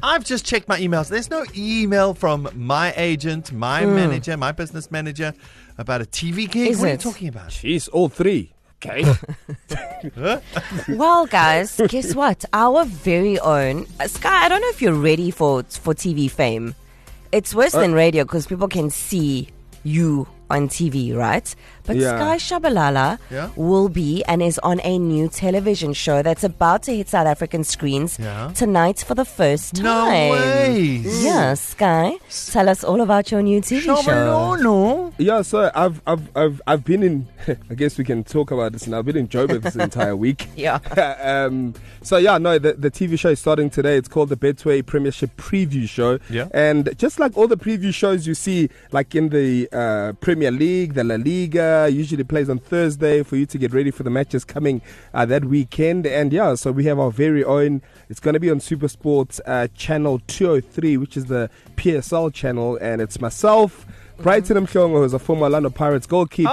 I've just checked my emails. There's no email from my agent, my manager, my business manager about a TV gig. What are you talking about? Jeez, all three. Okay. Well, guys, guess what? Our very own Sky. I don't know if you're ready for TV fame. It's worse than radio because people can see you on TV, right? But Sky Shabalala will be and is on a new television show that's about to hit South African screens tonight for the first time. No way. Yeah, Sky, tell us all about your new TV show. Yeah, so I've been in. I guess we can talk about this now. I've been in Joburg this entire week. Yeah. The TV show is starting today. It's called the Betway Premiership Preview Show. Yeah. And just like all the preview shows you see, like in the Premier League, the La Liga, usually plays on Thursday for you to get ready for the matches coming that weekend. And so we have our very own. It's going to be on SuperSport channel 203, which is the PSL channel, and it's myself, Brighton Mhlongo, who's a former Orlando Pirates goalkeeper,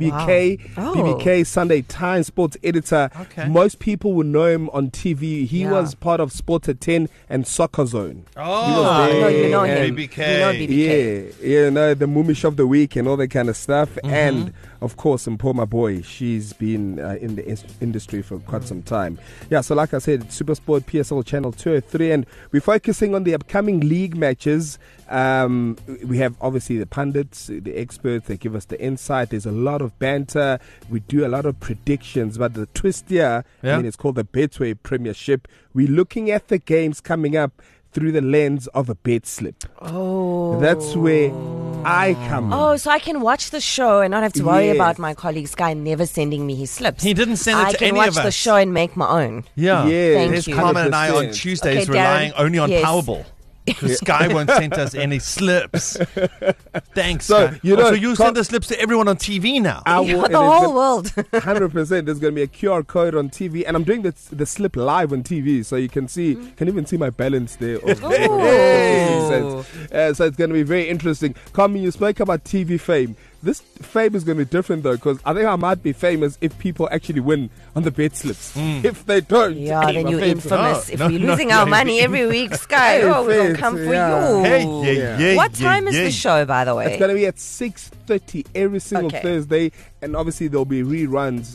BBK Sunday Times sports editor. Okay. Most people will know him on TV. He was part of Sport at 10 and Soccer Zone. You know him. BBK. You know BBK. Yeah, the Moomish of the week and all that kind of stuff. And of course, Mpho, my boy, she's been in the industry for quite some time. Yeah, so like I said, SuperSport PSL channel 203, and we're focusing on the upcoming league matches. We have obviously the pundits, the experts, they give us the insight. There's a lot of banter. We do a lot of predictions, but the twist here, it's called the Betway Premiership. We're looking at the games coming up through the lens of a bet slip. Oh. That's where I come in. Oh, so I can watch the show and not have to worry about my colleague Sky never sending me his slips. He didn't send it to any of us. I can watch the show and make my own. Yeah. Thank There's you. Carmen and I on Tuesdays relying only on Powerball. Because Sky won't send us any slips. Thanks, So, Sky. you you send the slips to everyone on TV now. The whole world. 100%. There's going to be a QR code on TV, and I'm doing the slip live on TV, so you can even see my balance there. So it's going to be very interesting. Carmen, you spoke about TV fame. This fame is going to be different though, because I think I might be famous if people actually win on the bet slips. If they don't, then you're infamous. If we're losing our money every week, Sky, we'll come for you. What time is the show, by the way? It's going to be at 6:30 every single Thursday, and obviously there'll be reruns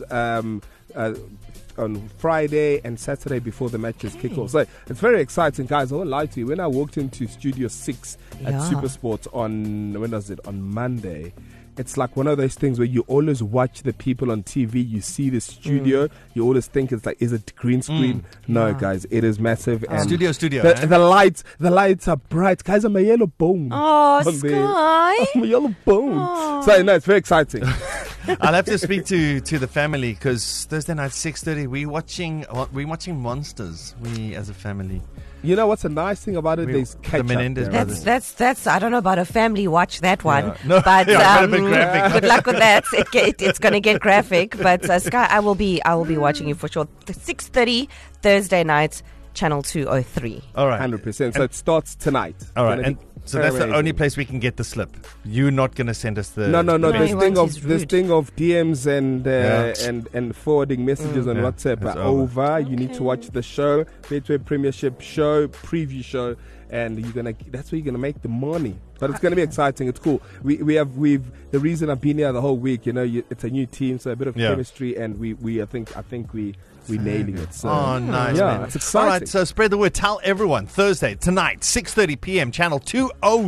on Friday and Saturday before the matches kick off. So it's very exciting, guys. I won't lie to you. When I walked into Studio 6 at SuperSport on Monday, it's like one of those things where you always watch the people on TV. You see the studio. You always think it's like, is it green screen? No, guys, it is massive. And studio. The lights are bright. Guys, I'm a yellow bone. Oh, Sky. I'm a yellow bone. So no, it's very exciting. I'll have to speak to the family, because Thursday night 6:30 we're watching Monsters. We as a family. You know what's a nice thing about it? There's ketchup. The Menendez brothers. That's I don't know about a family watch that one. Yeah. No, but graphic. Good luck with that. It's going to get graphic. But Sky, I will be watching you for sure. 6:30 Thursday night, channel 203. All right, 100%. So it starts tonight. All right, and so that's the only place we can get the slip. You're not going to send us the... No. This thing of DMs and forwarding messages on WhatsApp are over. You need to watch the show, Betway Premiership show, preview show, and that's where you're gonna make the money. But it's gonna be exciting. It's cool. We've the reason I've been here the whole week. It's a new team, so a bit of chemistry, and I think we're nailing it. So, nice, man. man. It's exciting. All right, so spread the word. Tell everyone. Thursday, tonight, 6:30 p.m., channel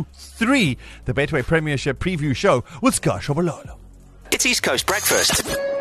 203, the Betway Premiership Preview Show with Sky Shabalala. It's East Coast Breakfast.